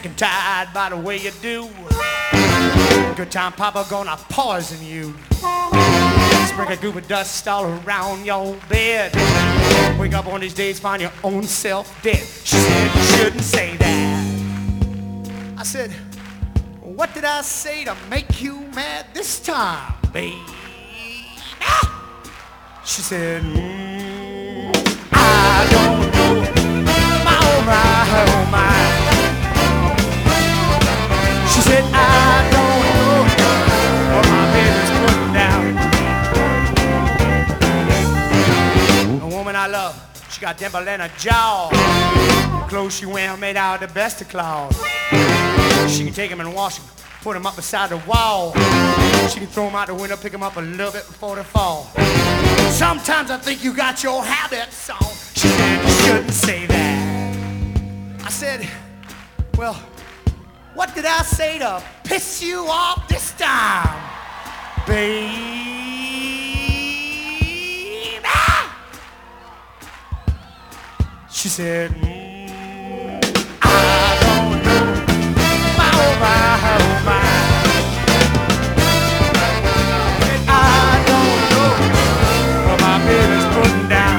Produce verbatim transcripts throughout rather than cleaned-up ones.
sick and tired by the way you do. Good time papa gonna poison you. Sprinkle a goop of dust all around your bed. Wake up on these days, find your own self dead. She said you shouldn't say that. I said, what did I say to make you mad this time, babe? She said, mm, I don't know, my oh my, oh my. She said, I don't know what my baby's putting down. A woman I love, she got dimple in her jaw. The clothes she wear made out of the best of cloth. She can take them and wash them, put them up beside the wall. She can throw them out the window, pick them up a little bit before they fall. Sometimes I think you got your habits on. She said you shouldn't say that. I said, well, what did I say to piss you off this time, babe? Ah! She said, mm, I don't know, my oh my, oh my. I don't know what my baby's putting down.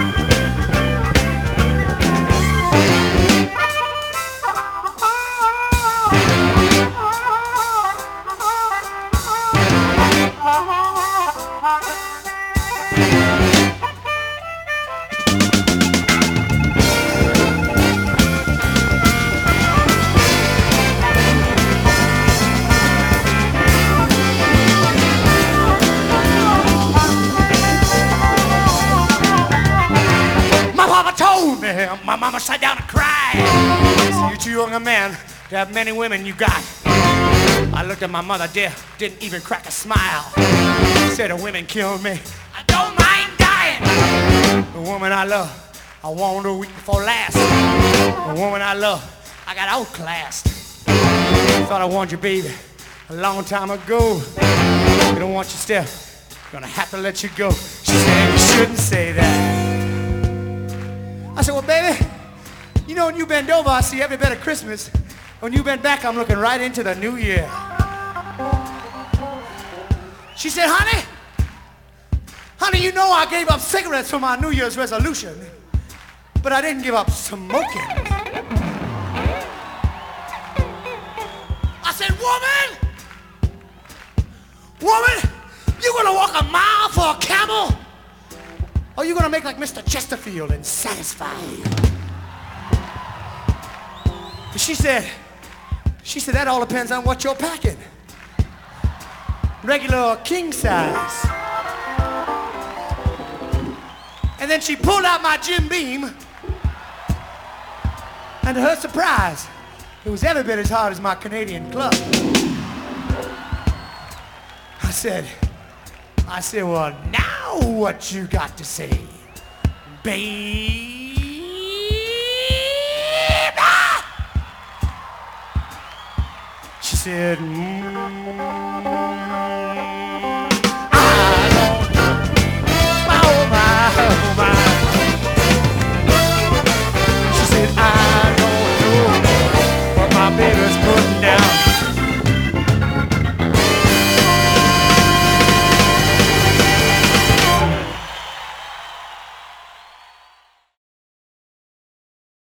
My mama sat down and cried. So you're too young a man to have many women you got. I looked at my mother, dear, didn't even crack a smile. Said the women killed me, I don't mind dying. The woman I love, I warned her a week before last. The woman I love, I got outclassed. Thought I warned you, baby, a long time ago. You don't want you still, gonna have to let you go. She said you shouldn't say that. I said, well, baby, you know when you bend over, I see every bit of Christmas. When you bend back, I'm looking right into the new year. She said, honey, honey, you know I gave up cigarettes for my New Year's resolution, but I didn't give up smoking. I said, woman, woman, you gonna walk a mile for a camel? Or are you gonna make like Mister Chesterfield and satisfy you? But she said, she said that all depends on what you're packing. Regular or king size. And then she pulled out my Jim Beam, and to her surprise, it was every bit as hard as my Canadian club. I said, I said, well, now what you got to say, babe? She said, mm-hmm.